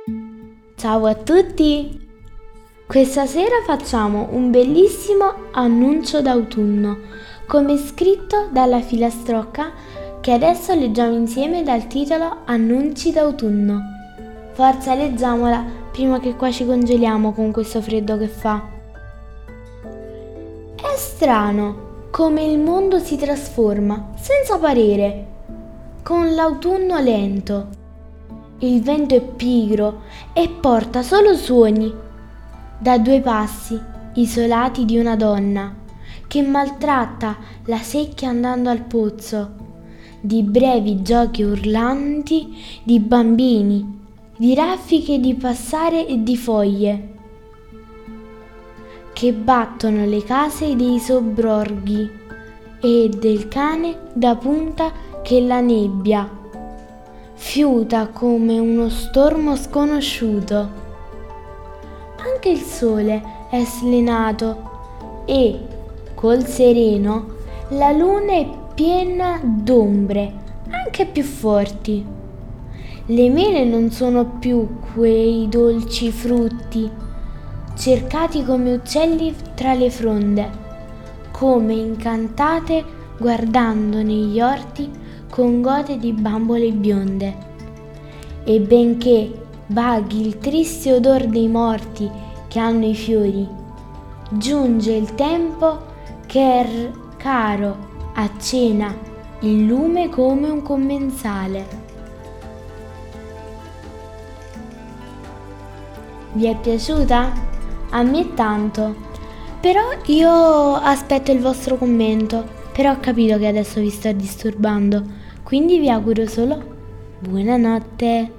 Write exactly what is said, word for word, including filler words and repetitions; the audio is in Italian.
Ciao a tutti! Questa sera facciamo un bellissimo annuncio d'autunno, come scritto dalla filastrocca che adesso leggiamo insieme dal titolo Annunci d'autunno. Forza, leggiamola prima che qua ci congeliamo con questo freddo che fa. È strano come il mondo si trasforma senza parere, con l'autunno lento. Il vento è pigro e porta solo suoni, da due passi isolati di una donna che maltratta la secchia andando al pozzo, di brevi giochi urlanti di bambini, di raffiche di passare e di foglie che battono le case dei sobborghi e del cane da punta che la nebbia fiuta come uno stormo sconosciuto. Anche il sole è slenato e, col sereno, la luna è piena d'ombre, anche più forti. Le mele non sono più quei dolci frutti, cercati come uccelli tra le fronde, come incantate guardando negli orti con gote di bambole bionde. E benché vaghi il triste odor dei morti che hanno i fiori, giunge il tempo che è caro a cena il lume come un commensale. Vi è piaciuta? A me tanto. Però io aspetto il vostro commento. Però ho capito che adesso vi sto disturbando, quindi vi auguro solo buonanotte.